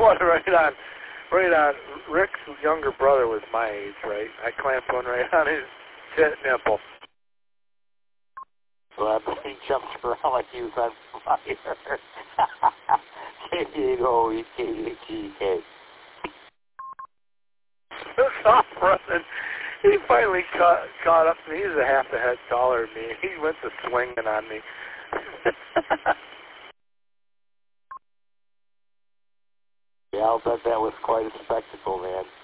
one right on. Rick's younger brother was my age, right? I clamped one right on his tit nipple. Well, he jumped around like he was on fire. K-A-O-E-K-A-G-K. It was off running. He finally caught up to me. He was a half a head taller than me. He went to swinging on me. Yeah, I'll bet that was quite a spectacle, man.